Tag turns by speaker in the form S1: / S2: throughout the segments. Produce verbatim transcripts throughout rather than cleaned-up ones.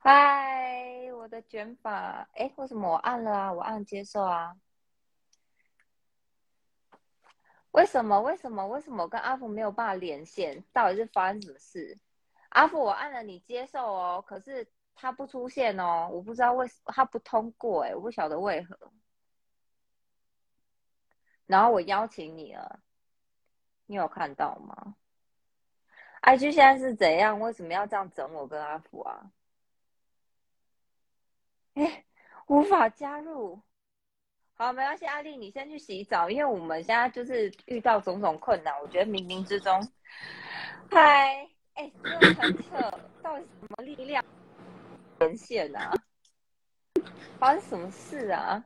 S1: 嗨，我的卷发，哎，为什么我按了啊？我按接受啊？为什么？为什么？为什么我跟阿福没有办法连线？到底是发生什么事？阿福，我按了你接受哦，可是它不出现哦，我不知道为什么它不通过，哎，我不晓得为何。然后我邀请你了，你有看到吗？I G 现在是怎样？为什么要这样整我跟阿福啊？哎，无法加入。好，没关系，阿丽，你先去洗澡，因为我们现在就是遇到种种困难，我觉得冥冥之中，嗨，哎，真的很扯，到底什么力量连线啊？发生什么事啊？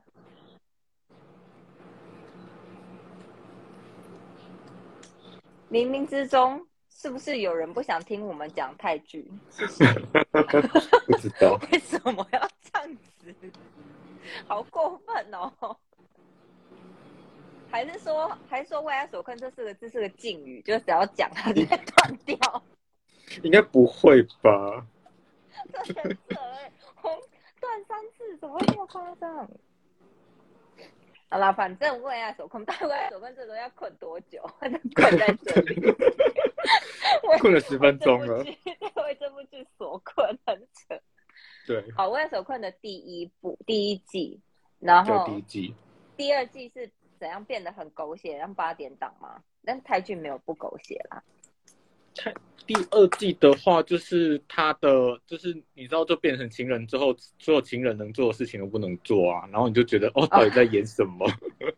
S1: 冥冥之中，是不是有人不想听我们讲泰剧？是谁？
S2: 不知道。
S1: 为什么要这样子？好过分哦！还是说，还是说“为爱所困”这四个字是个禁语，就只要讲它就会断掉？
S2: 应该不会吧？
S1: 这很扯哎，红断三次，怎么会这么夸张？好啦，反正为爱所困，但为爱所困这个要困多久？困在这里，为
S2: 困了十
S1: 为
S2: 分钟了。
S1: 这部剧，为这部剧所困，很扯。
S2: 对，
S1: 好，为爱所困的第一部第一季，然
S2: 对，第一
S1: 后
S2: 季。
S1: 第二季是怎样变得很狗血，让八点档吗？但泰剧没有不狗血啦。
S2: 第二季的话，就是他的，就是你知道，就变成情人之后，所有情人能做的事情都不能做啊，然后你就觉得，哦，到底在演什么？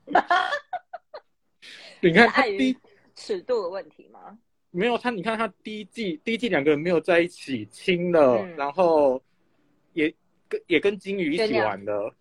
S2: 你
S1: 是
S2: 看他
S1: 碍于
S2: 第
S1: 尺度的问题吗？
S2: 没有他，你看他第一季，第一季两个人没有在一起亲了，
S1: 嗯，
S2: 然后也跟也跟金鱼一起
S1: 就那样。
S2: 玩了，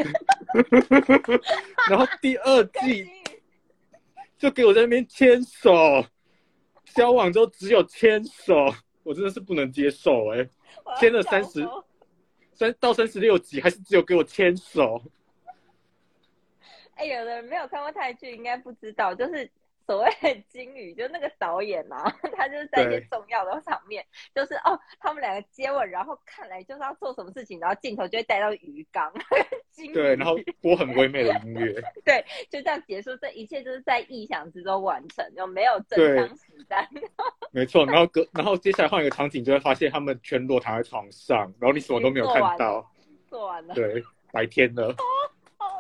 S2: 然后第二季
S1: 跟金鱼
S2: 就给我在那边牵手，交往之后只有牵手，我真的是不能接受哎、欸！
S1: 我要
S2: 牵了三十
S1: 笑疯。
S2: 三到三十六集，还是只有给我牵手。
S1: 哎，有的人没有看过泰剧，应该不知道，就是所谓的金鱼，就那个导演啊，他就是在一些
S2: 对
S1: 重要的场面，就是哦，他们两个接吻，然后看来就是要做什么事情，然后镜头就会带到鱼缸，金
S2: 对，然
S1: 鱼，
S2: 后播很唯美的音乐。
S1: 对，就这样结束，这一切就是在意想之中完成，就没有真枪
S2: 对，
S1: 实弹。
S2: 没错。然后隔，然后接下来换一个场景，就会发现他们全裸躺在床上，然后你什么
S1: 已经
S2: 都没有
S1: 做完了，
S2: 看到。
S1: 做完了，
S2: 对，白天了，
S1: 好，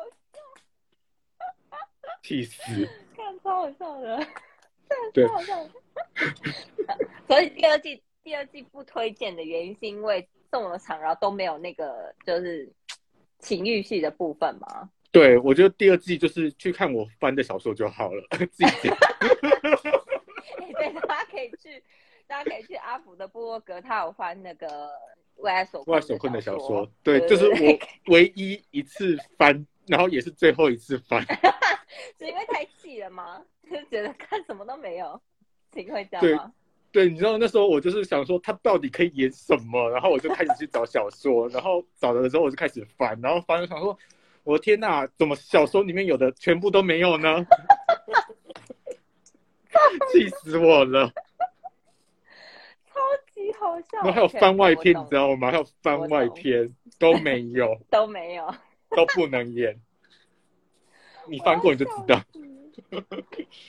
S2: 气死。
S1: 看超好笑的，真的
S2: 对，
S1: 超好笑的。所以第二季第二季不推荐的原因是因为这么长，然后都没有那个就是情欲戏的部分吗？
S2: 对，我觉得第二季就是去看我翻的小说就好了，自己讲。
S1: 对，大家可以去，大家可以去阿福的部落格，他有翻那个为爱所困的
S2: 外手困的
S1: 小说。
S2: 小说，对，
S1: 对
S2: 这是我
S1: 对对，
S2: 唯一一次翻，然后也是最后一次翻。
S1: 是因为太气了吗？就觉得看什么都没有，情会这样
S2: 对，
S1: 吗？
S2: 对，你知道那时候我就是想说他到底可以演什么，然后我就开始去找小说，然后找的时候我就开始翻，然后翻就想说，我的天哪，怎么小说里面有的全部都没有呢？气死我了！
S1: 超级好笑。
S2: 然后还有
S1: OK
S2: 番
S1: OK，
S2: 外篇，你
S1: 我懂，
S2: 知道吗？还有番外
S1: 我懂，
S2: 篇都没有，
S1: 都没有，
S2: 都不能演。你
S1: 我要
S2: 翻过你就知
S1: 笑
S2: 道
S1: 死。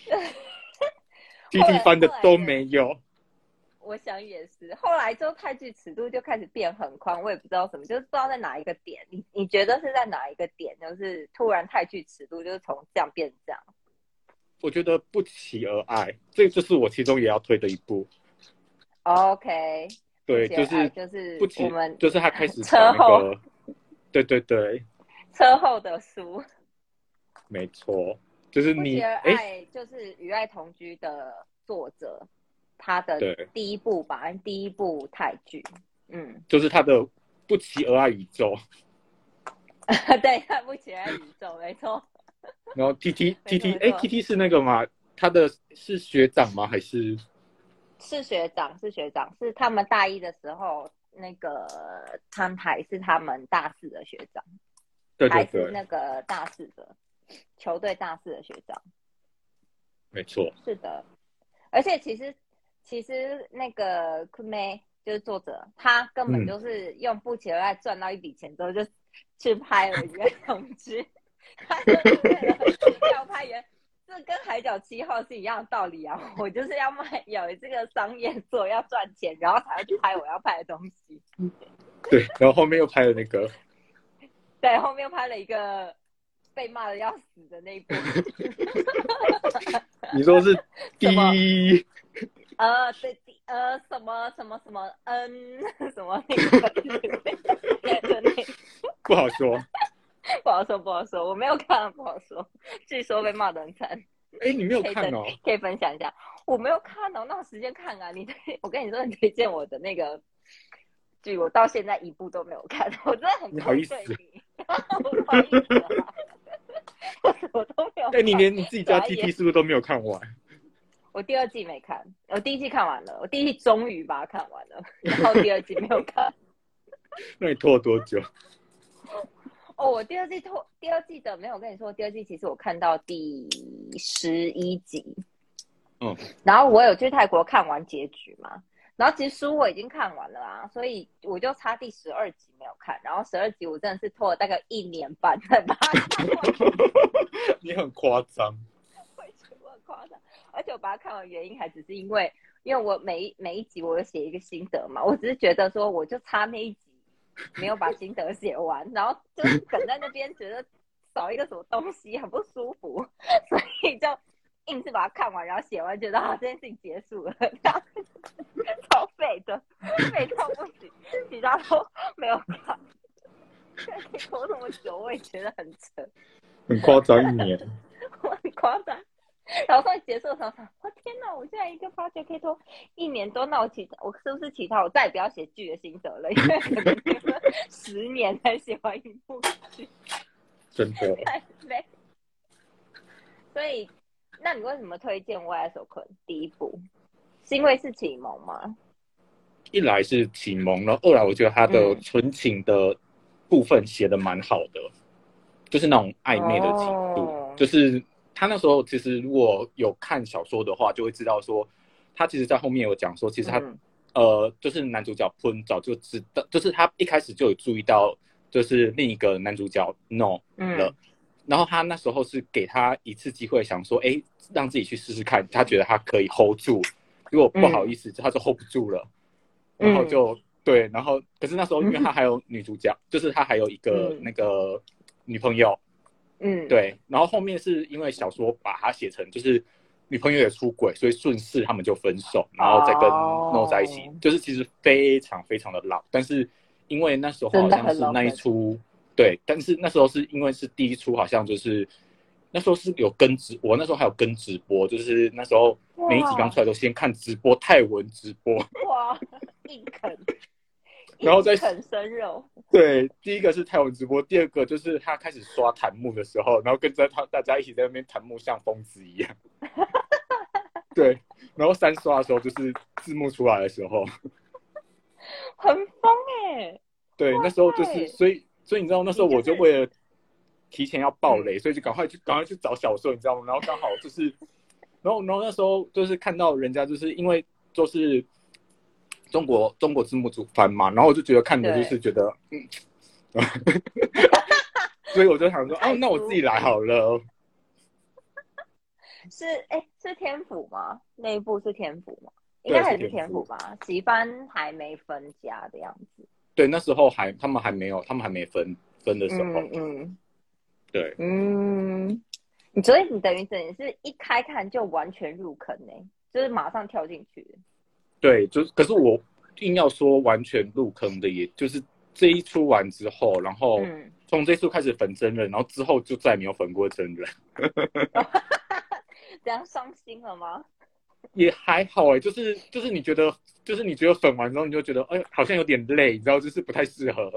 S2: ，T
S1: 后
S2: T
S1: 来
S2: 翻的都
S1: 后来的
S2: 没有。
S1: 我想也是，后来之后泰剧尺度就开始变很宽，我也不知道什么，就是不知道在哪一个点。你你觉得是在哪一个点？就是突然泰剧尺度就是从这样变这样。
S2: 我觉得不期而爱，这就是我其中也要推的一部。
S1: OK，不
S2: 对，
S1: 期而爱
S2: 就是
S1: 就是我
S2: 不期，
S1: 们
S2: 就是他开始把
S1: 车后
S2: 那个，对对对，
S1: 车后的书。
S2: 没错，就是
S1: 不期
S2: 你，哎，
S1: 而爱就是《与爱同居》的作者他的
S2: 对，
S1: 第一部吧，第一部泰剧。嗯，
S2: 就是他的不期而爱宇宙。
S1: 对，他不期而爱宇宙，没错，
S2: 然后 T T
S1: 没
S2: T
S1: 错，
S2: T，哎
S1: 没错。
S2: ，T T 是那个吗？他的是学长吗？还是？
S1: 是学长，是学长，是他们大一的时候，那个他还是他们大四的学长，
S2: 对对对，
S1: 还是那个大四的球队大四的学长。
S2: 没错。
S1: 是的，而且其实其实那个坤妹就是作者，他根本就是用不期而爱赚到一笔钱之后，就去拍了原同志，他就是为了要拍原。这跟海角七号是一样的道理啊！我就是要卖有这个商业做，要赚钱，然后才会去拍我要拍的东西。
S2: 对，然后后面又拍了那个，
S1: 对，后面又拍了一个被骂的要死的那一部。
S2: 你说是第
S1: 呃对呃什么什么什么嗯什么那个的那
S2: 不好说。
S1: 不好说，不好说，我没有看，不好说。据说被骂得很惨。
S2: 哎，你没有看哦？
S1: 可以分享一下。我没有看哦，那有时间看啊。你我跟你说，你推荐我的那个剧，我到现在一部都没有看，我真的很
S2: 不好意思，
S1: 我不好意思啊，我什么都没有看。
S2: 哎，你连你自己家 T T 是不是都没有看完？
S1: 我第二季没看，我第一季看完了，我第一季终于把它看完了，然后第二季没有看。
S2: 那你拖了多久？
S1: 哦，我第二季拖第二季的没有，我跟你说，第二季其实我看到第十一集，
S2: 嗯，
S1: 然后我有去泰国看完结局嘛，然后其实书我已经看完了啊，所以我就差第十二集没有看，然后十二集我真的是拖了大概一年半才把它看完。
S2: 你很夸张，
S1: 我觉得我很夸张，而且我把它看完原因还只是因为，因为我每一每一集我有写一个心得嘛，我只是觉得说我就差那一集。没有把心得写完，然后就等在那边，觉得少一个什么东西很不舒服，所以就硬是把它看完，然后写完，觉得啊这件事情结束了，超废的，废到不行，其他都没有看。可以拖那么久，我也觉得很扯，
S2: 很夸张一年，
S1: 我很夸张。然后快结束的时候，我天哪！我现在一个 project 可以拖一年多，那我其我是不是其他我再也不要写剧的心得了？因为可能十年才写完一部剧，
S2: 真的
S1: 太累。所以，那你为什么推荐《为爱所困》第一部？是因为是启蒙吗？
S2: 一来是启蒙，然后二来我觉得他的纯情的部分写的蛮好的，嗯、就是那种暧昧的情度，哦、就是他那时候其实如果有看小说的话，就会知道说，他其实在后面有讲说，其实他、嗯、呃，就是男主角喷早就知道，就是他一开始就有注意到，就是另一个男主角 no 了。嗯，然后他那时候是给他一次机会，想说，哎，让自己去试试看，他觉得他可以 hold 住，如果不好意思，嗯、他就 hold 不住了，然后就、嗯、对，然后可是那时候因为他还有女主角，嗯、就是他还有一个那个女朋友，嗯，对，然后后面是因为小说把他写成就是女朋友也出轨，所以顺势他们就分手，然后再跟 No 在一起，哦、就是其实非常非常的老，但是因为那时候好像是那一出。对，但是那时候是因为是第一出，好像就是那时候是有跟直，我那时候还有跟直播，就是那时候每一集刚出来都先看直播泰文直播，
S1: 哇，硬啃，
S2: 然后再
S1: 啃生肉。
S2: 对，第一个是泰文直播，第二个就是他开始刷弹幕的时候，然后跟着他大家一起在那边弹幕，像疯子一样。对，然后三刷的时候就是字幕出来的时候，
S1: 很疯哎。
S2: 对，那时候就是所以。所以你知道那时候我就为了提前要爆雷，就是、所以就赶快去赶快去找小说，你知道吗？然后刚好就是，然后然后那时候就是看到人家就是因为就是中国中国字幕组翻嘛，然后我就觉得看的就是觉得嗯，所以我就想说哦，那我自己来好了。
S1: 是哎，是天府吗？那一部是天府吗？应该还是天府吧？席番还没分家的样子。
S2: 对，那时候还他们还没有，他们还没分分的时候，嗯
S1: 嗯，
S2: 对，
S1: 嗯，所以你等于等于是一开看就完全入坑呢、欸，就是马上跳进去。
S2: 对，就是可是我硬要说完全入坑的，也就是这一出完之后，然后从这一出开始粉真人，然后之后就再也没有粉过真人。
S1: 这样伤心了吗？
S2: 也还好哎、欸，就是就是你觉得，就是你觉得粉完之后，你就觉得哎，好像有点累，你知道，就是不太适合。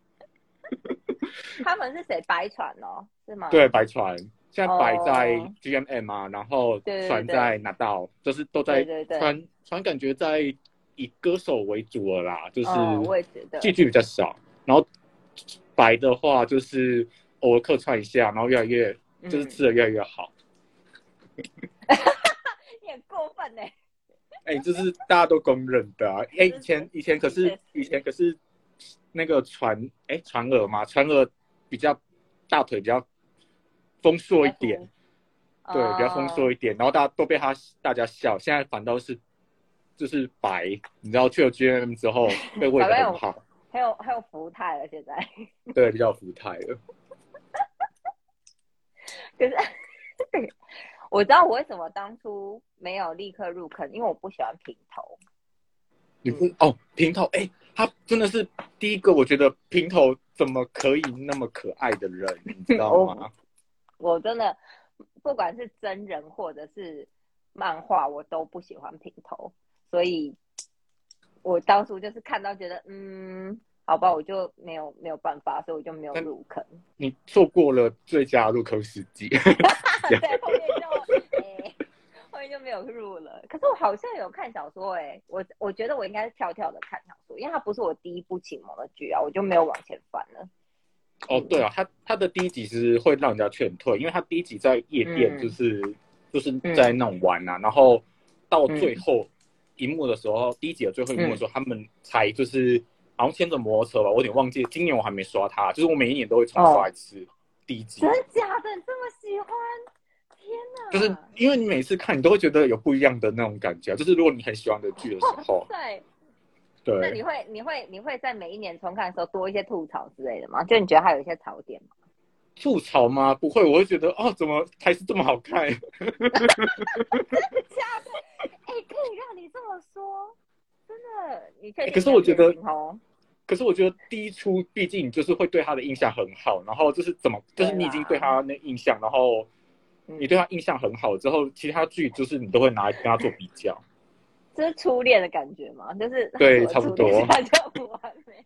S1: 他们是谁？白船哦，是吗？
S2: 对，白船现在白在 G M M 啊，然后船在拿到，就是都在船船，感觉在以歌手为主了啦，就是戏剧比较少。然后白的话，就是偶尔客串一下，然后越来越就是吃的越来越好。
S1: 你很过分哎、欸！
S2: 哎、欸，这是大家都公认的啊。哎、欸，以前以前可是以前可是那个传哎、欸、传儿嘛，传儿比较大腿比较丰硕一点，对，比较丰硕一点，然后大家都被他大家笑。现在反倒是就是白，你知道去了 G M M 之后被喂得很好，
S1: 还有还有福态了，现在
S2: 对，比较福态了。
S1: 可是我知道我为什么当初没有立刻入坑，因为我不喜欢平头。
S2: 你不、嗯、哦，平头，哎、欸，他真的是第一个，我觉得平头怎么可以那么可爱的人，你知道吗？
S1: 我, 我真的不管是真人或者是漫画，我都不喜欢平头，所以我当初就是看到觉得，嗯，好吧，我就没有没有办法，所以我就没有入坑。
S2: 你错过了最佳入坑时机。
S1: 对，后面就哎。后面就没有入了，可是我好像有看小说哎、欸，我我觉得我应该是跳跳的看小说，因为它不是我第一部启蒙的剧啊，我就没有往前翻了。
S2: 哦，对啊，他他的第一集是会让人家劝退，因为他第一集在夜店就是、嗯、就是在那种玩啊，嗯、然后到最后一幕的时候，嗯、第一集的最后一幕的时候，嗯、他们才就是好像牵着摩托车吧，我有点忘记，今年我还没刷它，就是我每一年都会重刷一次、哦、第一集。
S1: 真的假的？你这么喜欢？天哪！
S2: 就是因为你每次看，你都会觉得有不一样的那种感觉，就是如果你很喜欢的剧的时候，
S1: 对，
S2: 对。
S1: 那你会你会你会在每一年重看的时候多一些吐槽之类的吗？就你觉得还有一些槽点吗？
S2: 吐槽吗？不会，我会觉得哦，怎么还是这么好看？真的
S1: 假的？哎、欸，可以让你这么说，真的，你确定、
S2: 欸？可是我觉得，
S1: 哦，
S2: 可是我觉得第一出毕竟就是会对他的印象很好，然后就是怎么，就是你已经对他那印象，然后。你对他印象很好之后，其他剧就是你都会拿来跟他做比较，
S1: 这是初恋的感觉吗？就是
S2: 对，差不多。
S1: 他就不完美。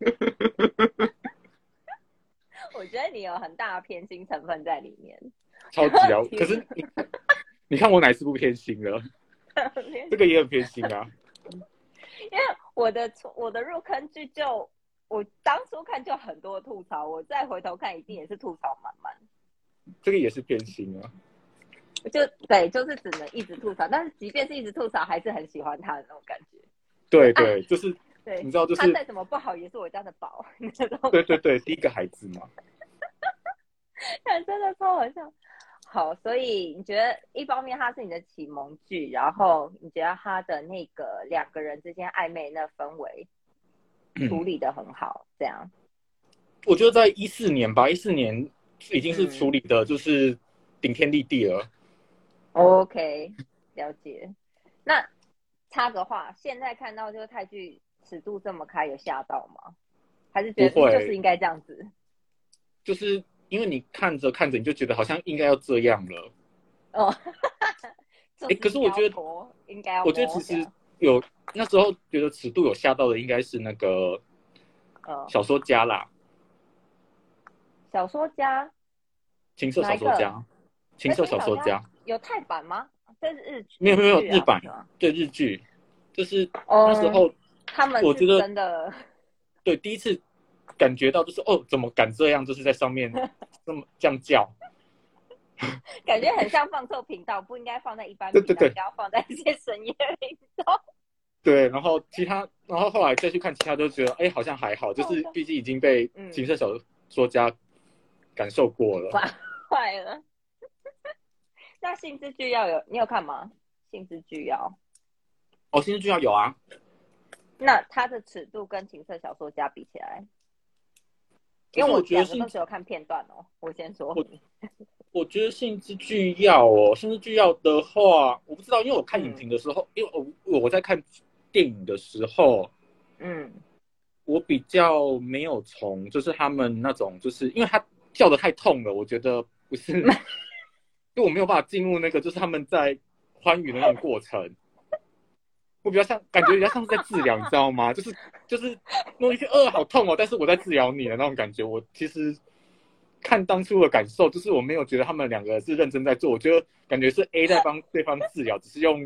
S1: 我觉得你有很大的偏心成分在里面，
S2: 超级啊！可是你你看我哪一次不偏心了？这个也很偏心啊。
S1: 因为我的我的入坑剧就我当初看就很多吐槽，我再回头看一定也是吐槽满满。
S2: 这个也是偏心啊。
S1: 就对，就是只能一直吐槽，但是即便是一直吐槽，还是很喜欢他的那种感觉。
S2: 对对，啊、就是
S1: 对，
S2: 你知道，就是
S1: 他再怎么不好，也是我家的宝。
S2: 对对对，第一个孩子嘛。
S1: 但真的超好笑。好，所以你觉得一方面它是你的启蒙剧，然后你觉得他的那个两个人之间暧昧那氛围处理得很好，嗯、这样。
S2: 我觉得在一四年吧，一四年已经是处理的就是顶天立地了。
S1: 嗯、OK， 了解。那插个话，现在看到这个泰剧尺度这么开，有吓到吗？还是觉得就是应该这样子？
S2: 就是因为你看着看着，你就觉得好像应该要这样了。
S1: 哦，
S2: 哎、欸，可是我觉得
S1: 应该要，
S2: 我觉得其实有那时候觉得尺度有吓到的，应该是那个小说家啦。
S1: 小说家，
S2: 情色小说家，情色小说家
S1: 有泰版吗？这是日剧、啊、
S2: 没有没有日版，对日剧，就是那时候、
S1: 嗯、他们
S2: 我觉得
S1: 真的
S2: 对第一次感觉到就是哦，怎么敢这样，就是在上面这么这样叫，
S1: 感觉很像放错频道，不应该放在一般频道，对对对，应该要放在一些深夜频道。
S2: 对，然后其他，然后后来再去看其他，就觉得哎，好像还好，就是毕竟已经被情色小说家感受过了，
S1: 坏了。那性之剧要有，你有看吗？性之剧要，
S2: 哦，性之剧要有啊。
S1: 那它的尺度跟情色小说家比起来，因为我两个都只有看片段哦。我先说，
S2: 我, 我觉得性之剧要哦，性之剧要的话，我不知道，因为我看影评的时候，嗯、因为我我在看电影的时候，嗯，我比较没有从就是他们那种，就是因为他叫的太痛了，我觉得不是。就我没有办法进入那个，就是他们在欢愉的那种过程，我比较像，感觉比较像是在治疗，你知道吗？就是就是弄一些呃好痛哦，但是我在治疗你的那种感觉。我其实看当初的感受，就是我没有觉得他们两个是认真在做，我觉得感觉是 A 在帮对方治疗，只是用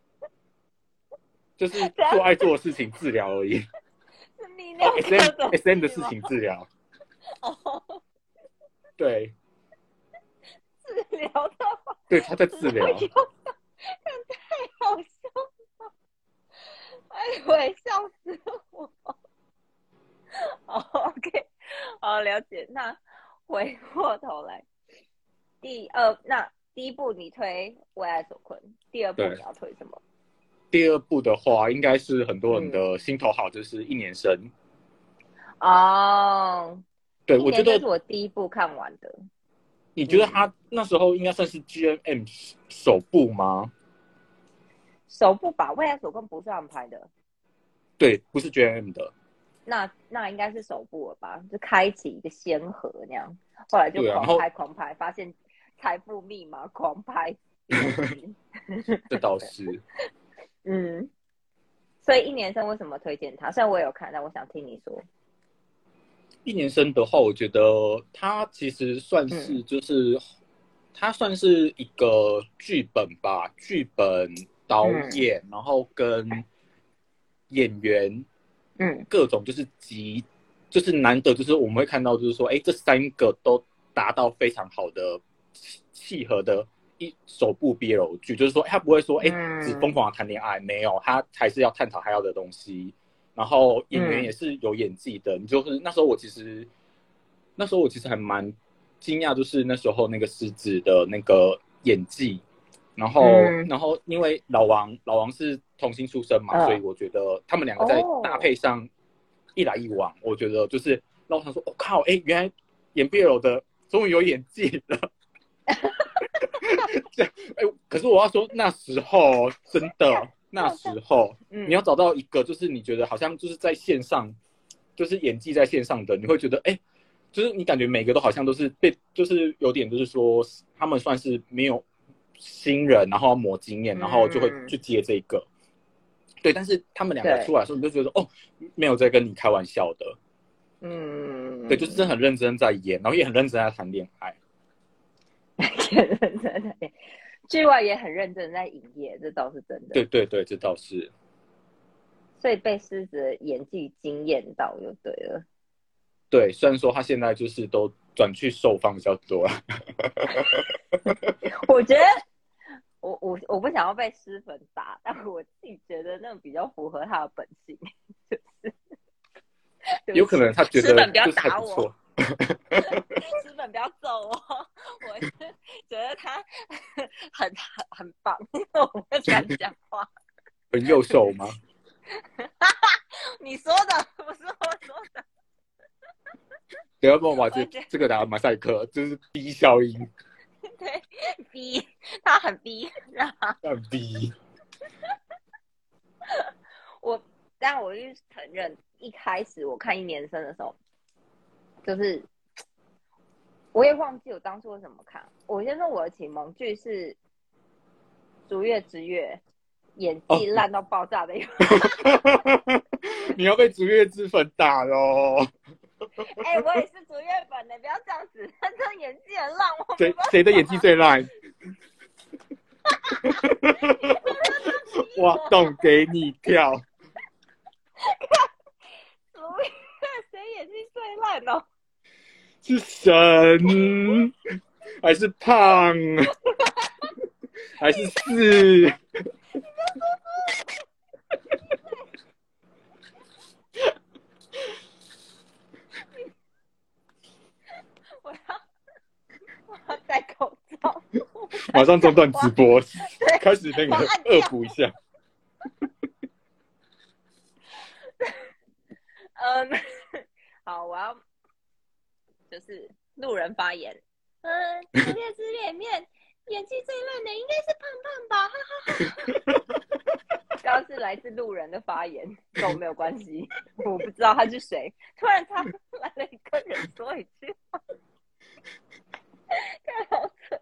S2: 就是做爱做的事情治疗而已。
S1: 是泌尿科
S2: S M S M 的事情治疗。哦，对。
S1: 治疗的话，
S2: 对，他在治疗。
S1: 太好笑了。 哎，我也笑死我。哦，OK，好，了解。那回过头来，第二，那第一部你推为爱所困，第二部
S2: 对，
S1: 你要推什么？
S2: 第二部的话，应该是很多人
S1: 嗯，
S2: 的心头好，就是一年生。
S1: 哦，
S2: 对，
S1: 一
S2: 我觉得
S1: 年生是我第一部看完的。
S2: 你觉得
S1: 嗯，
S2: 他那时候应该算是 G M M 首部吗？
S1: 首部吧，为爱所困不是他们拍的，
S2: 对，不是 G M M 的。
S1: 那那应该是首部了吧？就开启一个先河那样，后来就
S2: 对啊，然后
S1: 狂拍狂拍，发现财富密码狂拍第二集。
S2: 这倒是
S1: 嗯，所以一年生为什么推荐他？虽然我也有看，但我想听你说。
S2: 一年生的话，我觉得他其实算是
S1: 嗯
S2: 就是，他算是一个剧本吧，剧本、导
S1: 嗯
S2: 演，然后跟演员，
S1: 嗯
S2: 各种就是集，就是难得就是我们会看到就是说，哎，这三个都达到非常好的契合的一首部 B L 剧，就是说他不会说，哎，只疯
S1: 嗯
S2: 狂的谈恋爱，没有，他还是要探讨他要的东西。然后演员也
S1: 嗯
S2: 是有演技的，你就是那时候我其实那时候我其实还蛮惊讶，就是那时候那个狮子的那个演技，然后
S1: 嗯
S2: 然后因为老王老王是童星出身嘛，所以
S1: 呃
S2: 我觉得他们两个在搭
S1: 哦，
S2: 配上一来一往，我觉得就是让我想说，我、哦、靠，哎，原来演 B L 的终于有演技了。这哎，可是我要说那时候真的。那时候，
S1: 嗯
S2: 你要找到一个，就是你觉得好像就是在线上，就是演技在线上的，你会觉得，哎，就是你感觉每个都好像都是被，就是有点就是说，他们算是没有新人，然后磨经验，然后就会去接这个。对，但是他们两个出来的时候，你就觉得，哦，没有在跟你开玩笑的。
S1: 嗯，
S2: 对，就是真的很认真在演，然后也很认真在谈恋爱。
S1: 也认真在演，剧外也很认真在营业，这倒是真的。
S2: 对对对，这倒是。
S1: 所以被狮子的演技惊艳到就对了。
S2: 对，虽然说他现在就是都转去受访比较多了。
S1: 我觉得我我我不想要被狮粉打，但我自己觉得那种比较符合他的本性，就是
S2: 有可能他觉得
S1: 狮粉不要
S2: 就是还
S1: 打我
S2: 不错。
S1: 狮粉不要揍我，我是觉得他很很很棒，我不敢讲话。
S2: 很幼瘦吗？
S1: 你说的不是我说的。
S2: 等下帮我把这这个打马赛克，就是 B 效应。
S1: 对 ，B， 他很 B，
S2: 很 B。
S1: 我，但我就承认，一开始我看一年生的时候，就是我也忘记我当初为什么看。我先说我的启蒙剧是《逐月之月》，演技烂到爆炸的一
S2: 哦、你要被逐月之粉打喽！
S1: 哎、欸，我也是逐月粉的，不要这样子。他这演技很烂，我
S2: 谁谁的演技最烂？挖洞给你跳。
S1: 逐月谁演技最烂哦？
S2: 是神还是胖还是四？
S1: 我要我要戴口罩，
S2: 马上中断直播，开始那个恶补一下。
S1: 嗯，好，我要就是路人发言。嗯，《逐月之月》里面演技最烂的应该是胖胖吧，哈哈哈。刚刚是来自路人的发言，跟我没有关系，我不知道他是谁。突然他来了一个人说一句话，太好扯。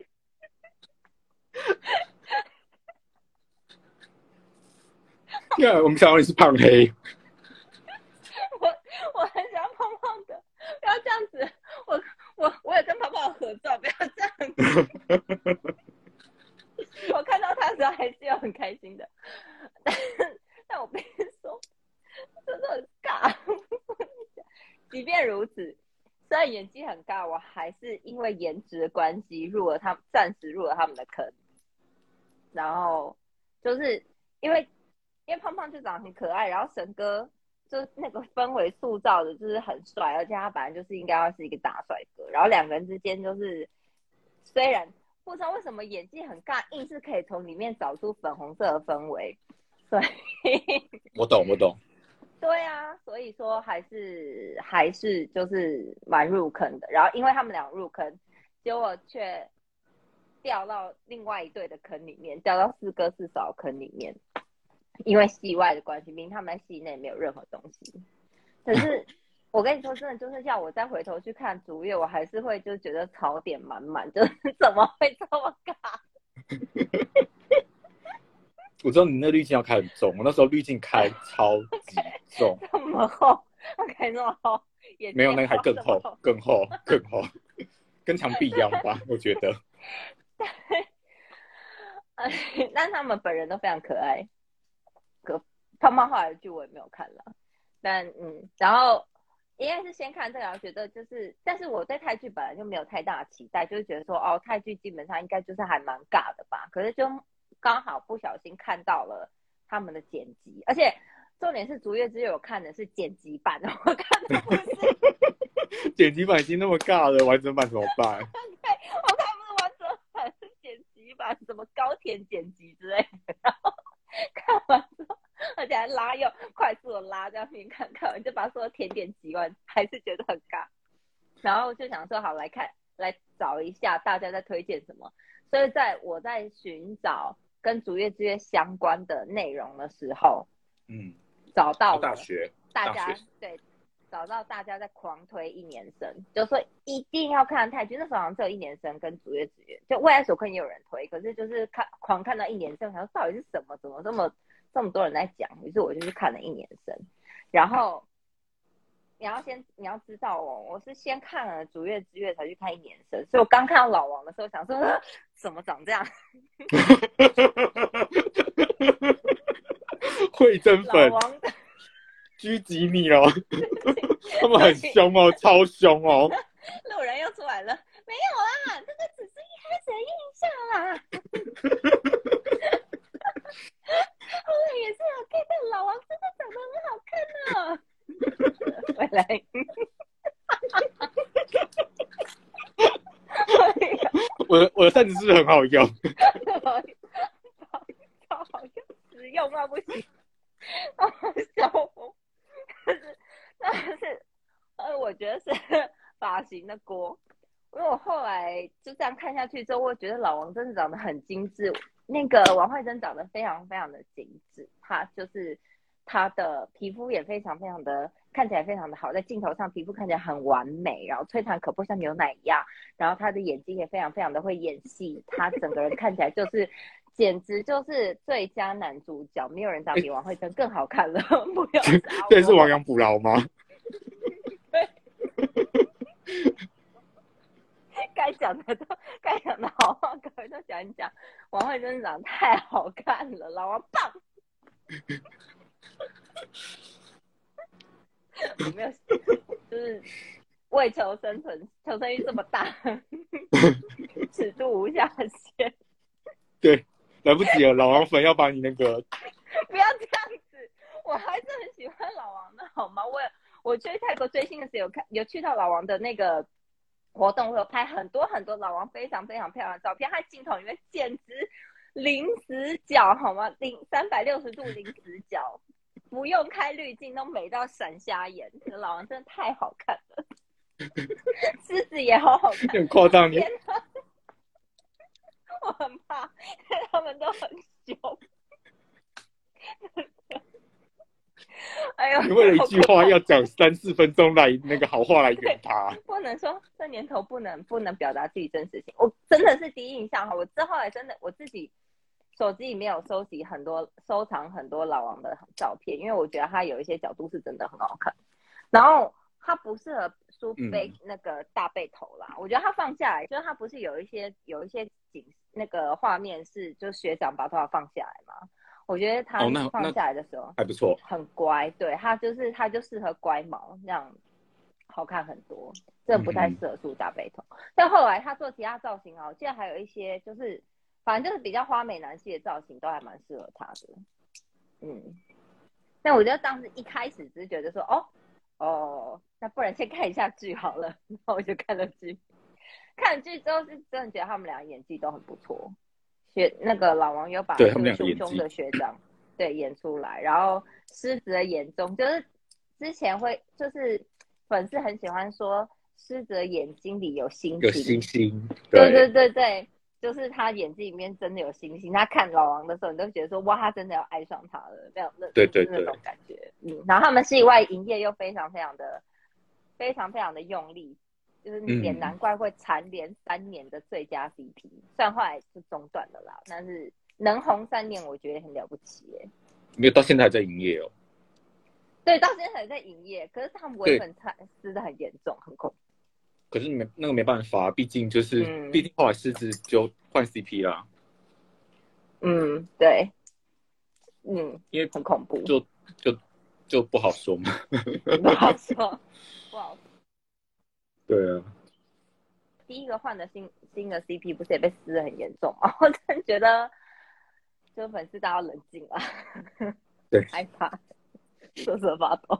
S2: 对啊，我们想到你是胖黑。
S1: 我我很喜欢胖胖的，不要这样子。我我我也跟胖胖合照，不要这样子。我看到他的时候还是有很开心的，但但我必须说，真的很尬。即便如此，虽然演技很尬，我还是因为颜值的关系入了他，暂时入了他们的坑。然后就是因为因为胖胖就长得很可爱，然后神哥就那个氛围塑造的就是很帅，而且他本来就是应该要是一个大帅哥，然后两个人之间就是虽然不知道为什么演技很尬，硬是可以从里面找出粉红色的氛围，所以
S2: 我懂我懂。
S1: 对啊，所以说还是还是就是蛮入坑的。然后因为他们俩入坑，结果却掉到另外一队的坑里面，掉到四哥四嫂坑里面。因为戏外的关系，明明他们在戏内没有任何东西。可是我跟你说，真的就是叫我再回头去看竹月，我还是会就觉得槽点满满，就是怎么会这么尬？
S2: 我知道你那滤镜要开很重，我那时候滤镜开超级重，
S1: 这么厚，开那么厚，
S2: 没有那个还更厚，更厚，更厚，跟墙壁一样吧？我觉得。
S1: 但他们本人都非常可爱。可胖胖后来的剧我也没有看了，但嗯，然后应该是先看这个，然后觉得就是，但是我对泰剧本来就没有太大的期待，就是觉得说哦，泰剧基本上应该就是还蛮尬的吧。可是就刚好不小心看到了他们的剪辑，而且重点是竹月之夜我看的是剪辑版，我看的不是
S2: 剪辑版已经那么尬了，完整版怎么办？
S1: 对，我看不是完整版，是剪辑版，什么高田剪辑之类的，然后看完之后，而且还拉又快速的拉，这样边看看完就把所有甜点挤完，还是觉得很尬。然后就想说好来看，来找一下大家在推荐什么。所以在我在寻找跟竹月之夜相关的内容的时候，
S2: 嗯，
S1: 找到了
S2: 大学，
S1: 大家对。找到大家在狂推一年生，就说一定要看泰剧。那时候好像只有一年生跟竹月之夜，就未来所坑也有人推，可是就是看狂看到一年生，想说到底是什么，怎么这么这么多人在讲？于是我就去看了一年生。然后你要先你要知道哦，我是先看了竹月之夜才去看一年生，所以我刚看到老王的时候想说，呃、怎么长这样？
S2: 会真粉。
S1: 老王
S2: 狙击你哦，他们很凶哦，超凶哦。
S1: 路人又出来了，没有啦，这个只是一开始的印象啦。后来也是有看到老王真的长得很好看呢。回来，
S2: 我的我的扇子是不是很好用？
S1: 超好用，实用到不行，好笑疯。但是，但是，呃，我觉得是发型的锅，因为我后来就这样看下去之后，我觉得老王真的长得很精致，那个王慧珍长得非常非常的精致，她就是她的皮肤也非常非常的看起来非常的好，在镜头上皮肤看起来很完美，然后吹弹可破像牛奶一样，然后她的眼睛也非常非常的会演戏，她整个人看起来就是。简直就是最佳男主角，没有人长比王慧珍更好看了。不要
S2: 这是亡羊补牢吗？
S1: 对，该讲的都该讲的好话，各位都讲一讲。王慧珍长得太好看了，老王棒。我没有，就是为求生存，求生欲这么大，尺度无下限。
S2: 对。来不及了，老王粉要把你那个
S1: 不要这样子，我还是很喜欢老王的好吗？我我去泰国追星的时候有看有去到老王的那个活动，我有拍很多很多老王非常非常漂亮的照片，他镜头里面简直零死角好吗？零三百六十度零死角，不用开滤镜都美到闪瞎眼，老王真的太好看了，狮子也好好看，
S2: 很夸张，你。
S1: 我很怕，他们都很凶。哎呦！
S2: 你为了一句话要讲三四分钟来那个好话来圆他，
S1: 不能说这年头不能不能表达自己真实性。我真的是第一印象哈，我之后来真的我自己手机里面有收集很多收藏很多老王的照片，因为我觉得他有一些角度是真的很好看。然后他不适合梳背、嗯、那个大背头啦，我觉得他放下来，就是他不是有一些有一些景那个画面是就学长把头发放下来嘛。我觉得他放下来的时候、
S2: 哦、还不错，
S1: 很乖，对他就是他就适合乖毛那样，好看很多，真的不太适合梳大背头。嗯、但后来他做其他造型啊，我记得还有一些就是，反正就是比较花美男系的造型都还蛮适合他的。 嗯，但我就当时一开始只是觉得说，哦哦，那不然先看一下剧好了，然后我就看了剧。看了剧之后是真的觉得他们俩演技都很不错，学那个老王有把
S2: 对他们
S1: 就是
S2: 两个演技，
S1: 凶凶的学长对演出来，然后狮子的眼中就是之前会就是粉丝很喜欢说狮子的眼睛里有星
S2: 有星
S1: 星，
S2: 星，
S1: 对对
S2: 对，
S1: 对对，就是他眼睛里面真的有星星。他看老王的时候，你都觉得说哇，他真的要爱上他了，那种那就是那
S2: 对对对，
S1: 种感觉。嗯，然后他们戏外营业又非常非常的非常非常的用力，就是也
S2: 嗯，
S1: 难怪会蝉联三年的最佳 C P，虽然后来就中断了啦，但是能红三年，我觉得很了不起耶。
S2: 没有到现在还在营业哦。
S1: 对，到现在还在营业，可是他们尾
S2: 对，
S1: 粉撕的很严重，很恐怖。
S2: 可是没那个没办法，毕竟就是，
S1: 嗯
S2: 毕竟后来狮子就换 C P 啦，
S1: 嗯，对，嗯，
S2: 因为
S1: 很恐怖，
S2: 就就就不好说嘛。
S1: 不好说，不好说。
S2: 对啊，
S1: 第一个换的新新的 C P 不是也被撕的很严重吗？我真的觉得，就粉丝大家要冷静啊，
S2: 对，
S1: 害怕，瑟瑟发抖。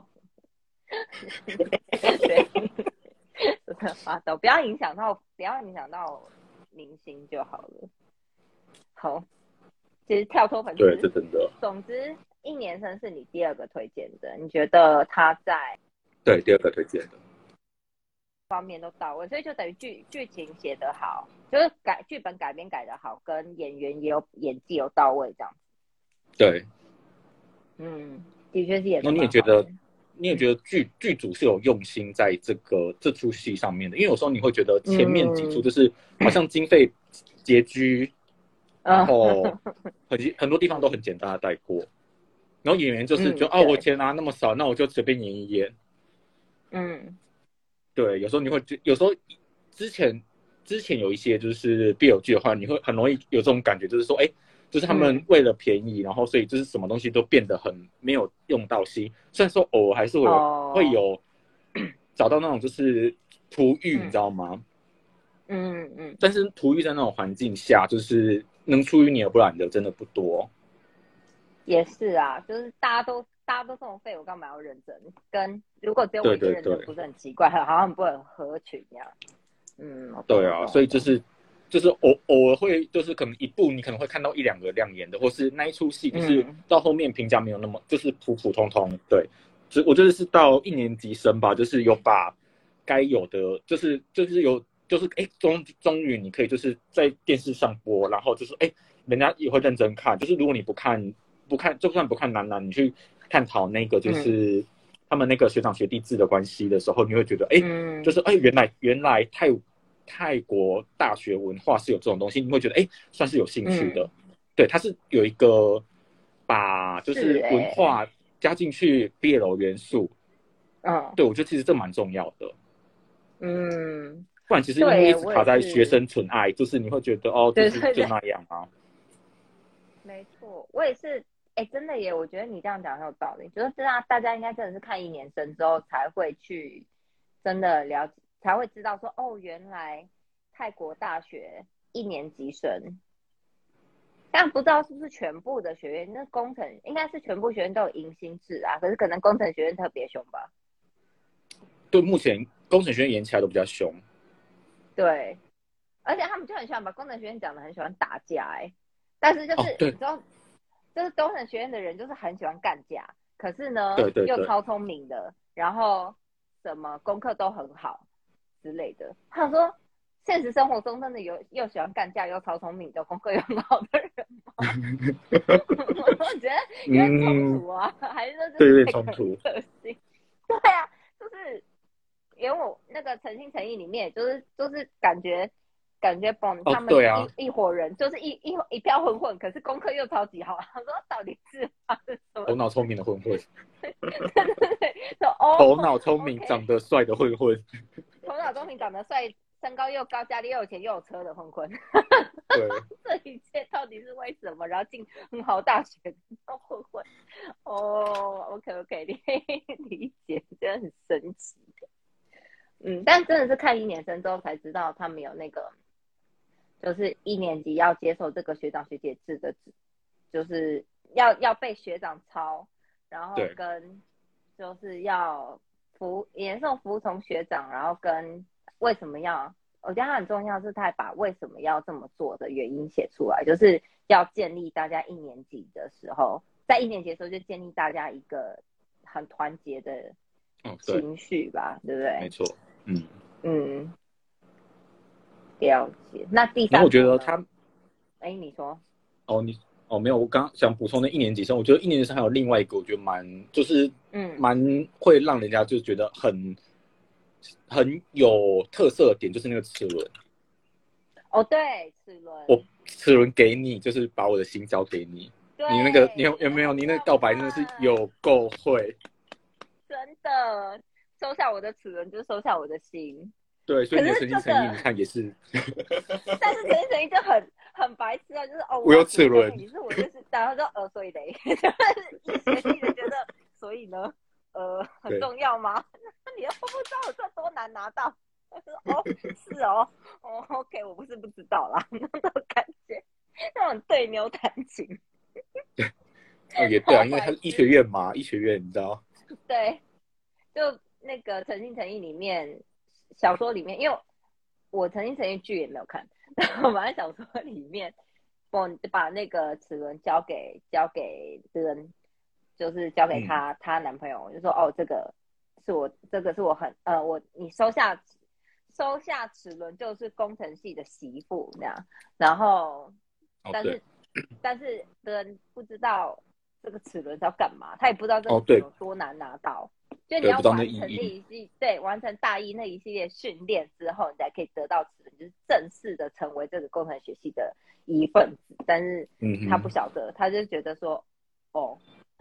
S1: 对，瑟瑟发抖，不要影响到，不要影响到明星就好了。好，其实跳脱粉
S2: 对，这
S1: 丝，
S2: 真的，
S1: 总之，一年生是你第二个推荐的，你觉得他在
S2: 对，第二个推荐的，
S1: 方面都到位，所以就等于剧剧情写得好，就是改剧本改编改得好，跟演员也有演技有到位这样。
S2: 对。
S1: 嗯，的确是演
S2: 那
S1: 的
S2: 你也觉得，
S1: 蛮好的。
S2: 你也觉得剧剧组是有用心在这个这出戏上面的，因为有时候你会觉得前面几出
S1: 嗯
S2: 就是好像经费拮据，然
S1: 嗯
S2: 后很很多地方都很简单的带过，然后演员就是就
S1: 嗯，
S2: 哦，我
S1: 对，
S2: 钱拿那么少，那我就随便演一演。
S1: 嗯
S2: 对，有时候你会有时候之前之前有一些就是 B L 剧的话，你会很容易有这种感觉，就是说，哎，就是他们
S1: 嗯
S2: 为了便宜，然后所以就是什么东西都变得很没有用到心。虽然说偶尔还是会有会
S1: 哦
S2: 有找到那种就是璞玉，你知
S1: 嗯
S2: 道吗？
S1: 嗯嗯，
S2: 但是璞玉在那种环境下，就是能出淤泥而不染的，真的不多。
S1: 也是啊，就是大家都大家都这么废，我干嘛要认真？跟如果只有我一个
S2: 对对对
S1: 认真，不是很奇怪，好像不很合群一样。嗯，我懂，
S2: 对啊，
S1: 我懂，我懂。
S2: 所以就是就是偶偶尔会就是可能一部你可能会看到一两个亮眼的，或是那一出戏就是
S1: 嗯
S2: 到后面评价没有那么就是普普通通。对，所以我觉得是到一年级生吧，就是有把该有的就是就是有就是哎终终于你可以就是在电视上播，然后就是哎人家也会认真看，就是如果你不看不看就算不看男男，你去探讨那个就
S1: 嗯
S2: 是。他们那个学长学弟制的关系的时候，你会觉得，哎，就
S1: 嗯
S2: 是哎，原来原来泰泰国大学文化是有这种东西，你会觉得哎，算是有兴趣的。
S1: 嗯，
S2: 对，它是有一个把就是文
S1: 是哎、欸，
S2: 化加进去 B L 元素，
S1: 嗯
S2: 对我觉得其实这蛮重要的。
S1: 嗯，
S2: 不然其实因为
S1: 对，
S2: 一直
S1: 我
S2: 卡在学
S1: 也是，
S2: 生纯爱，就是你会觉得哦，就是就
S1: 对对对，
S2: 那样啊。
S1: 没错，我也是。哎，真的耶！我觉得你这样讲很有道理，就是这样，大家应该真的是看一年生之后才会去真的了解，才会知道说，哦，原来泰国大学一年级生，但不知道是不是全部的学院，那工程应该是全部学院都有迎新制啊，可是可能工程学院特别凶吧？
S2: 对，目前工程学院演起来都比较凶。
S1: 对，而且他们就很喜欢把工程学院讲的很喜欢打架，哎，但是就
S2: 哦，对
S1: 是你知道，就是工程学院的人就是很喜欢干架，可是呢
S2: 对对对，
S1: 又超聪明的，然后什么功课都很好之类的。他说，现实生活中真的有又喜欢干架又超聪明的功课又很好的人吗？我觉得有点冲
S2: 嗯，
S1: 突啊，还是说这
S2: 对，有点
S1: 是每个人
S2: 冲突。
S1: 特性？对啊，就是因为我那个诚心诚意里面，就是就是感觉感觉崩
S2: 哦，
S1: 他们
S2: 对啊，
S1: 一一伙人就是一一一票混混，可是功课又超级好。他说到底是发生什么
S2: 头脑聪明的混混，
S1: 对对对，说哦
S2: 头脑聪明、长
S1: ，OK，
S2: 得帅的混混。
S1: 头脑聪明、长得帅、身高又高、家里又有钱又有车的混混。
S2: 对，
S1: 这一切到底是为什么？然后进很好大学的混混。哦，OK OK，理理解，真的很神奇。嗯，但真的是看一年生之后才知道，他们有那个，就是一年级要接受这个学长学姐制的，就是要要被学长抄，然后
S2: 对
S1: 跟就是要服严重服从学长，然后跟为什么要，我觉得他很重要，是他把为什么要这么做的原因写出来，就是要建立大家一年级的时候，在一年级的时候就建立大家一个很团结的情绪吧，哦、对, 对不对？
S2: 没错，嗯
S1: 嗯，了解。那第三，
S2: 然后我觉得他，
S1: 哎，你说，
S2: 哦，你哦没有，我刚刚想补充那一年级生，我觉得一年级生还有另外一个，我觉得蛮就是嗯蛮会让人家就觉得很很有特色的点，就是那个齿轮。
S1: 哦，对，齿轮，
S2: 我齿轮给你，就是把我的心交给你。你那个，你有有没有？你那个告白真的是有够会，
S1: 真的收下我的齿轮，就收下我的心。
S2: 对，所以你的诚心诚意，你看也是。
S1: 但是诚心诚意就很很白痴啊，就是哦，
S2: 我有齿轮，
S1: 你是我就是，然后就呃，所以嘞，就是一学期的觉得，所以呢，呃，很重要吗？你又不知道我这多难拿到。哦，是哦，哦 ，OK， 我不是不知道啦，那种感觉，那种对牛弹琴。
S2: 哦，也对啊，因为他是医学院嘛，医学院你知道。
S1: 对，就那个《诚心诚意》里面，小说里面，因为我《诚心诚意》剧也没有看，然后反正小说里面，我把那个齿轮交给交给人，就是交给他、嗯、他男朋友，我就说哦，这个是我这个是我很呃我你收下收下齿轮就是工程系的媳妇那样，然后但是、哦、但是人不知道这个齿轮是要干嘛，他也不知道这个有多难拿到，哦、就你要完成那一系对完成大一那一系列训练之后，你才可以得到齿轮，就是正式的成为这个工程学系的一份子。但是他不晓得，他就觉得说哦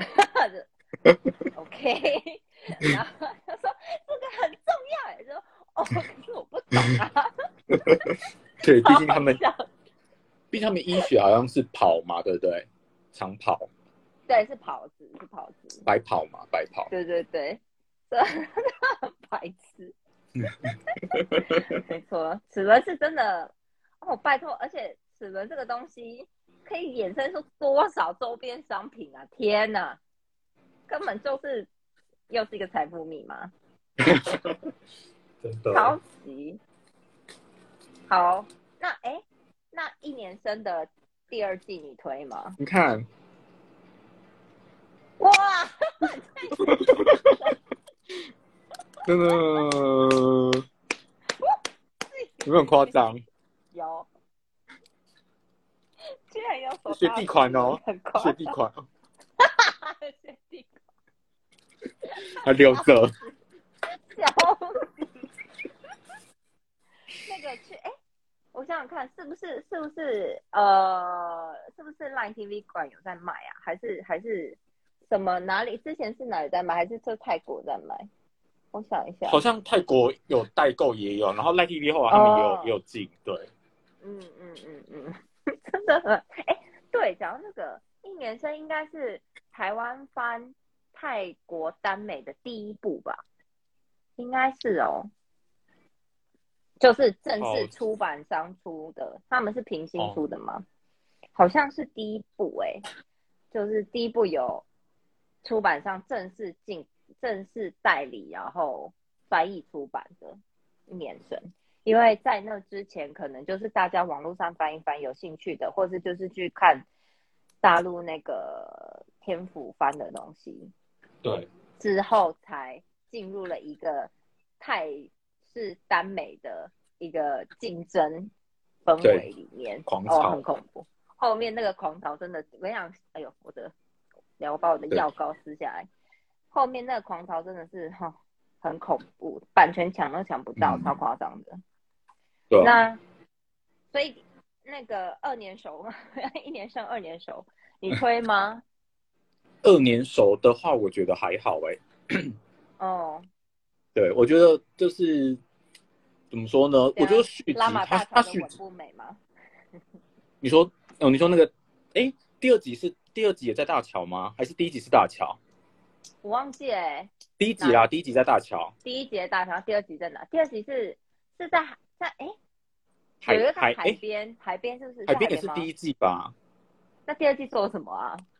S1: OK， 然后他说这个很重要哎，说哦，可是我不懂啊。
S2: 对，毕竟他们，毕竟他们医学好像是跑嘛，对不对？长跑。
S1: 对，是跑子，是跑子。
S2: 白跑嘛，白跑。
S1: 对对对，对，很白痴。没错，齿轮是真的哦，拜托，而且齿轮这个东西可以衍生出多少周边商品啊！天哪，根本就是又是一个财富密码。
S2: 真的
S1: 超级好。那哎，那一年生的第二季你推吗？
S2: 你看，
S1: 哇，
S2: 真的有没有很夸张？
S1: 有，居然有手
S2: 学弟款哦，学弟款，
S1: 学弟款，
S2: 还留着。
S1: 笑死！那个去哎，我想想看，是不是是不是呃，是不是 Line T V 馆有在卖啊？还是还是什么哪里？之前是哪里在卖？还是在泰国在卖？我想一下，
S2: 好像泰国有代购也有，然后 Line T V 后来他们也有、哦、也有进，对，
S1: 嗯嗯嗯嗯，真的很哎，对，讲到这个一年生应该是台湾翻泰国耽美的第一部吧？应该是哦。就是正式出版商出的，哦、他们是平行出的吗？哦、好像是第一部哎、欸，就是第一部有出版商正式进、正式代理，然后翻译出版的年生。因为在那之前，可能就是大家网络上翻一翻，有兴趣的，或是就是去看大陆那个天府翻的东西，
S2: 对，
S1: 之后才进入了一个泰。是耽美的一个竞争氛围里面，
S2: 狂潮、
S1: 哦，很恐怖。后面那个狂潮真的，我跟你讲，哎呦，我的，我把我的药膏撕下来。后面那个狂潮真的是哈、哦，很恐怖，版权抢都抢不到，嗯、超夸张的。
S2: 对、啊。
S1: 那所以那个二年熟，一年生二年熟，你推吗？
S2: 二年熟的话，我觉得还好哎、欸。
S1: 哦。
S2: 对，我觉得就是怎么说呢？我觉得续集它它续集
S1: 不美吗？
S2: 你说哦，你说那个，哎，第二集是第二集也在大桥吗？还是第一集是大桥？
S1: 我忘记哎、欸。
S2: 第一集啦，第一集在大桥。
S1: 第一集在大桥，第二集在哪？第二集是是在在哎，有一个在海边，海边是不是？
S2: 海边也是第一季吧？
S1: 那第二季做什么啊？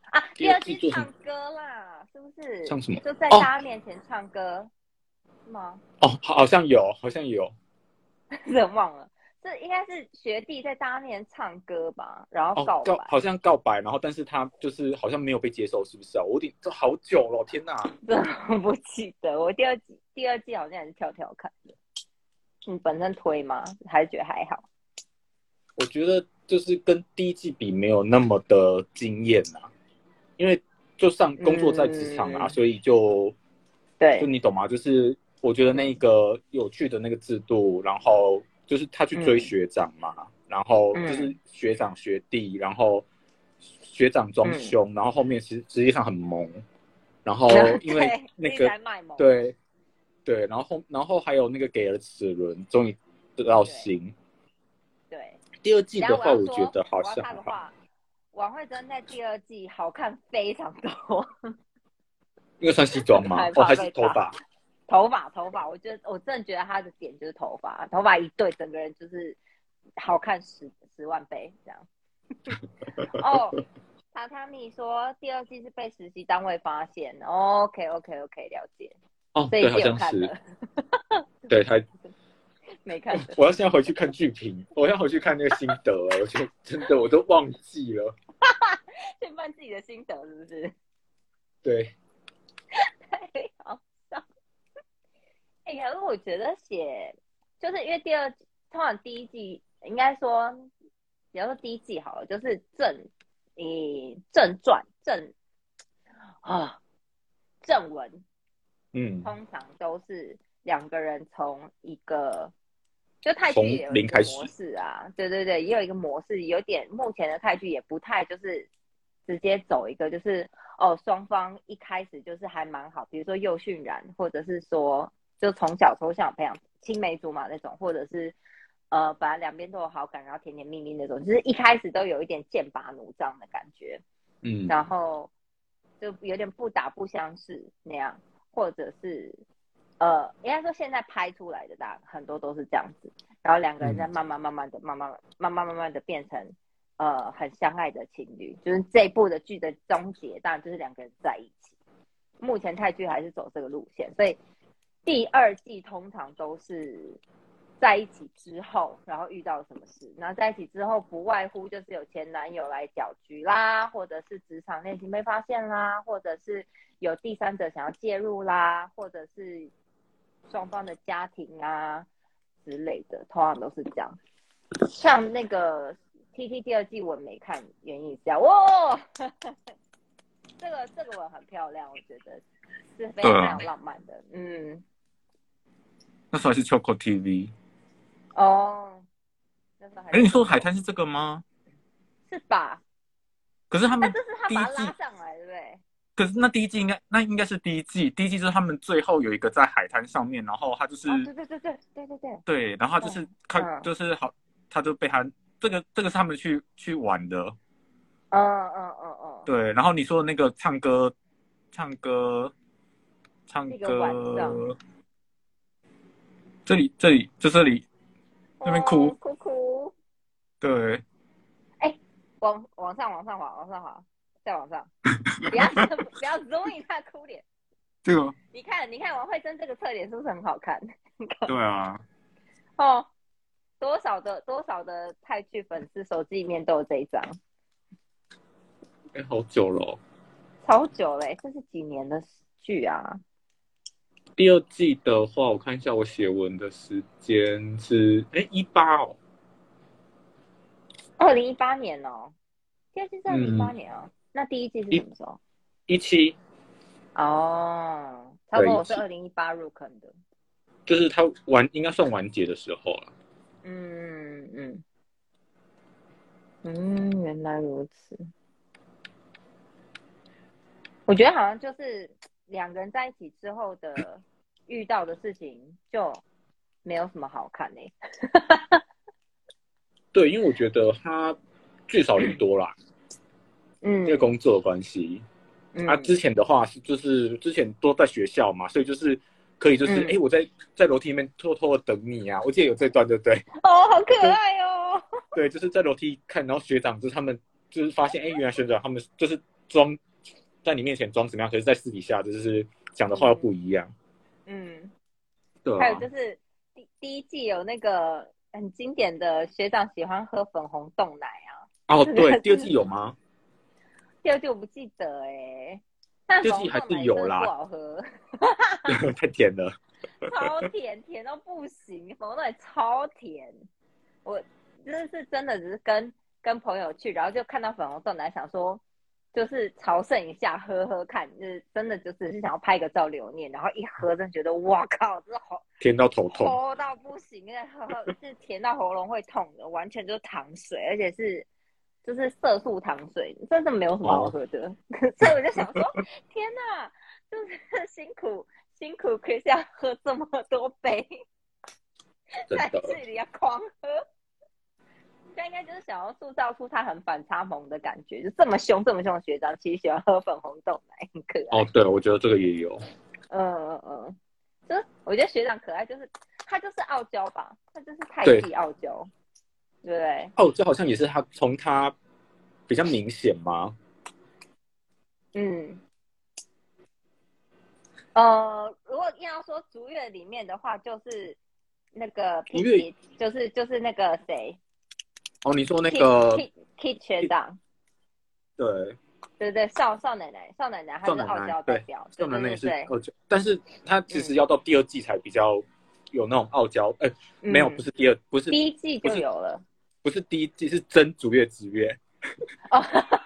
S1: 啊，第二季唱歌啦，是不是？
S2: 唱什么？
S1: 就在大家面前唱歌，哦、是吗？
S2: 哦，好像有，好像有，
S1: 人忘了。这应该是学弟在大家面前唱歌吧，然后告白，
S2: 哦、告好像告白，然后但是他就是好像没有被接受，是不是啊？我有点这好久了，天哪！
S1: 真的不记得。我第二季第二季好像也是跳跳看的。你本身推吗？还是觉得还好？
S2: 我觉得就是跟第一季比没有那么的惊艳啊，因为就上工作在职场啊，嗯、所以就
S1: 对，
S2: 就你懂吗？就是我觉得那个有趣的那个制度，然后就是他去追学长嘛，嗯、然后就是学长学弟，然后学长装凶，嗯、然后后面实实际上很萌，然后因为那个对对，然后然后还有那个给了齿轮，终于得到心。
S1: 对，
S2: 第二季的话，我觉得好像
S1: 还好。王慧珍在第二季好看非常多。
S2: 因为穿西装吗？哦，还是头发？
S1: 头发，头发，我觉得我真的觉得他的点就是头发，头发一对，整个人就是好看十十万倍这样。哦，榻榻米说第二季是被实习单位发现。哦、OK OK OK， 了解。
S2: 哦，对，好像是。对，他
S1: 没看。
S2: 我要现在回去看剧评，我要回去看那个心得了，我就真的我都忘记了。
S1: 先翻自己的心得是不是？
S2: 对。
S1: 太好笑。哎、欸，可是我觉得写就是因为第二通常第一季应该说，比方说第一季好了，就是正以正传正啊正文，嗯，通常都是两个人从一个就泰剧也有一个模式啊，对对对，也有一个模式，有点目前的泰剧也不太就是直接走一个就是哦双方一开始就是还蛮好，比如说幼训然，或者是说就从小从小培养青梅竹马那种，或者是呃本来两边都有好感，然后甜甜蜜蜜那种，就是一开始都有一点剑拔弩张的感觉，嗯，然后就有点不打不相识那样，或者是呃，应该说现在拍出来的大很多都是这样子，然后两个人在慢慢慢慢的、慢慢慢慢慢慢的变成呃很相爱的情侣，就是这一部的剧的终结，当然就是两个人在一起。目前泰剧还是走这个路线，所以第二季通常都是在一起之后，然后遇到什么事，然后在一起之后不外乎就是有前男友来搅局啦，或者是职场恋情被发现啦，或者是有第三者想要介入啦，或者是双方的家庭啊之类的，通常都是这样。像那个 T T 第二季我没看，原因是这样。哇，这个这个吻很漂亮，我觉得是非常有浪漫的。嗯，
S2: 那时候还是 Choco T V。
S1: 哦，那时候还是。
S2: 哎，你说海滩是这个吗？
S1: 是吧？
S2: 可是他们
S1: 这是他把他拉上来，对不对？
S2: 可是那第一季应该那应该是第一季，第一季就是他们最后有一个在海滩上面，然后他就是、
S1: 哦、对对对对对对对
S2: 对，然后他就是看、嗯、就是好，他就被他这个这个是他们去去玩的，
S1: 嗯嗯嗯嗯，
S2: 对，然后你说的那个唱歌唱歌唱歌，这里这里就这里那边哭、
S1: 哦、哭哭，
S2: 对，
S1: 哎、欸，往往上往上滑往上滑。再往上，不要不要 zoom 一下哭脸。
S2: 这个，
S1: 你看你看王慧珍这个侧脸是不是很好看？
S2: 对啊。
S1: 哦，多少的多少的泰剧粉丝手机里面都有这一张。
S2: 哎、欸，好久了、哦。
S1: 超久嘞、欸，这是几年的剧啊？
S2: 第二季的话，我看一下我写文的时间是哎一八哦。
S1: 二零一八年哦，第二季是二零一八年哦。嗯，那第一季是什么时候？
S2: 一七。
S1: 哦，差不多我是二零一八入坑的，
S2: 就是他完应该算完结的时候了。
S1: 嗯嗯嗯，原来如此。我觉得好像就是两个人在一起之后的遇到的事情就没有什么好看嘞、欸。
S2: 对，因为我觉得他聚少离多啦。嗯，因为工作的关系，嗯、啊，之前的话是就是之前都在学校嘛，所以就是可以就是哎、嗯欸，我在在楼梯里面偷偷的等你啊，我记得有这段对不对？
S1: 哦，好可爱哦。
S2: 对，就是在楼梯看，然后学长就是他们就是发现哎、欸，原来学长他们就是装在你面前装怎么样，可是在私底下就是讲的话又不一样。
S1: 嗯，
S2: 对啊。
S1: 还有就是第第一季有那个很经典的学长喜欢喝粉红冻奶
S2: 啊。哦，对，第二季有吗？
S1: 第二季我不记得哎、欸，但粉红冻奶真的不好喝，
S2: 太甜了，
S1: 超甜，甜到不行，粉红冻奶超甜。我真的是真的只是跟跟朋友去，然后就看到粉红冻奶，想说就是朝圣一下，喝喝看，就是真的就只是想要拍个照留念，然后一喝真的觉得哇靠，这喉
S2: 甜到头痛，
S1: 齁到不行，喝喝是甜到喉咙会痛的，完全就是糖水，而且是就是色素糖水，真的没有什么好喝的。哦、所以我就想说，天哪，就是辛苦辛苦 Chris 要喝这么多杯，在这里要狂喝。他应该就是想要塑造出他很反差萌的感觉，就这么凶这么凶的学长，其实喜欢喝粉红豆奶，很可爱。
S2: 哦，对，我觉得这个也有。
S1: 嗯嗯嗯，就是我觉得学长可爱，就是他就是傲娇吧，他就是太气傲娇，对不对？
S2: 傲娇好像也是他从他比较明显吗？
S1: 嗯，呃，如果硬要说竹月里面的话，就是那个 P， 就是就是那个谁。
S2: 哦，你说那个
S1: Kid Kid 学长，
S2: 对
S1: 对对，少少奶奶，少奶奶她是傲娇代表，
S2: 少奶奶也是傲娇，但是她其实要到第二季才比较有那种傲娇，哎、嗯，没有，不是第二，不是
S1: 第一季就有了，
S2: 不是第一季，是真竹月之月。
S1: 哦，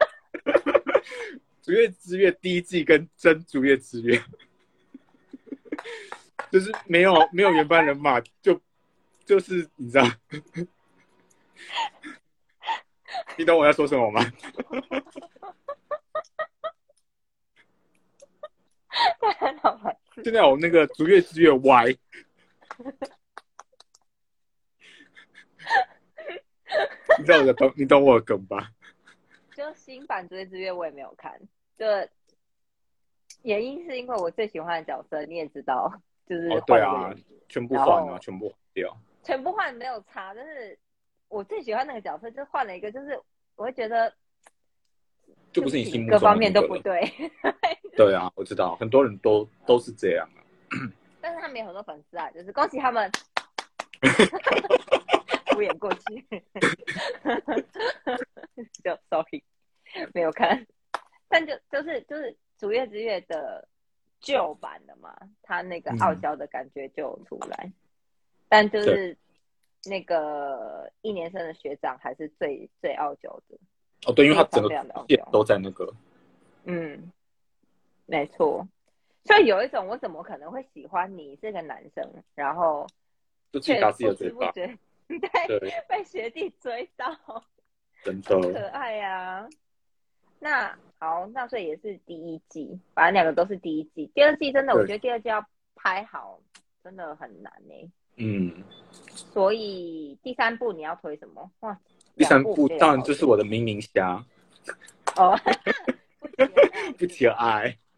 S2: 竹月之月第一季跟真竹月之月，就是没有没有原班人马，就就是你知道。你懂我要说什么吗？现在我那个竹月之月歪，你知道我的梗，你懂我的梗吧？
S1: 就新版竹月之月我也没有看，就原因是因为我最喜欢的角色你也知道，就是
S2: 哦对啊，全部换啊，全部换掉，
S1: 全部换没有差，但是我最喜欢那个角色就换了一个，就是我会觉得。
S2: 就不是你心目中
S1: 各方面都不对。
S2: 对啊，我知道，很多人都都是这样啊。
S1: 但是他们有很多粉丝啊，就是恭喜他们。敷衍过去。就 sorry， 没有看。但就就是就是竹月之月的旧版的嘛，他那个傲娇的感觉就有出来。嗯、但就是那个一年生的学长还是最最傲娇的。
S2: 哦，对，因为他整个线都在那个，
S1: 嗯，没错。所以有一种我怎么可能会喜欢你这个男生，然后
S2: 却不知不
S1: 觉对被学弟追到，
S2: 真的
S1: 可爱呀、啊。那好，那所以也是第一季，反正两个都是第一季。第二季真的，我觉得第二季要拍好真的很难呢、欸。
S2: 嗯，
S1: 所以第三部你要推什么？哇！
S2: 第三部当然就是我的明明虾
S1: 哦，
S2: 不期而爱，